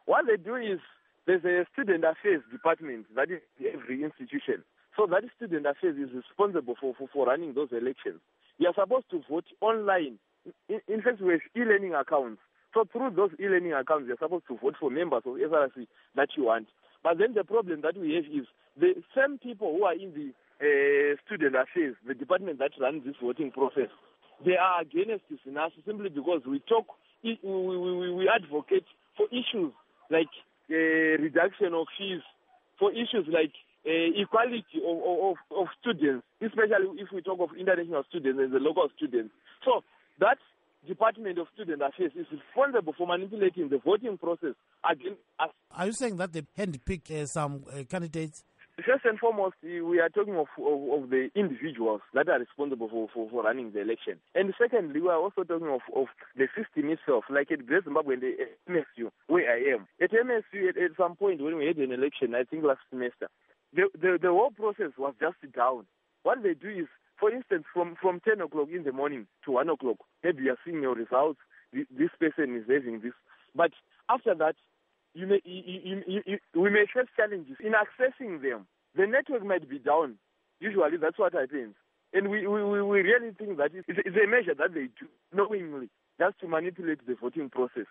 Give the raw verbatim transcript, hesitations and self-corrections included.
What they do is there's a student affairs department that is in every institution. So that student affairs is responsible for, for, for running those elections. You are supposed to vote online. In, in fact, we have e-learning accounts. So through those e-learning accounts, you're supposed to vote for members of S R C that you want. But then the problem that we have is the same people who are in the uh, student affairs, the department that runs this voting process, they are against this in us simply because we talk, we, we, we advocate for issues like uh, reduction of fees, for issues like uh, equality of, of, of students, especially if we talk of international students and the local students. So that Department of Student Affairs is responsible for manipulating the voting process against us. Are you saying that they handpick uh, some uh, candidates? First and foremost, we are talking of, of, of the individuals that are responsible for, for, for running the election. And secondly, we are also talking of, of the system itself, like at Great Zimbabwe and the M S U, where I am. At M S U, at, at some point when we had an election, I think last semester, the, the, the whole process was just down. What they do is, for instance, from, from ten o'clock in the morning to one o'clock, maybe you are seeing your results, this person is having this. But after that, you may, you, you, you, you, we may face challenges in accessing them. The network might be down. Usually that's what happens. And we, we, we really think that it's, it's a measure that they do knowingly, just to manipulate the voting process.